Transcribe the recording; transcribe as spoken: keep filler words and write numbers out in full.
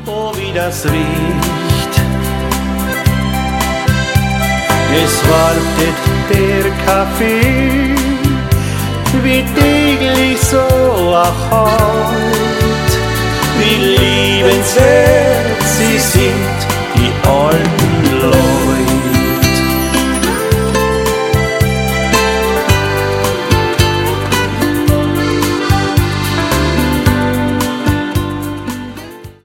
oh wie das riecht. Es wartet der Kaffee, wie täglich so auch heut. Wie liebenswert sie sind, die alten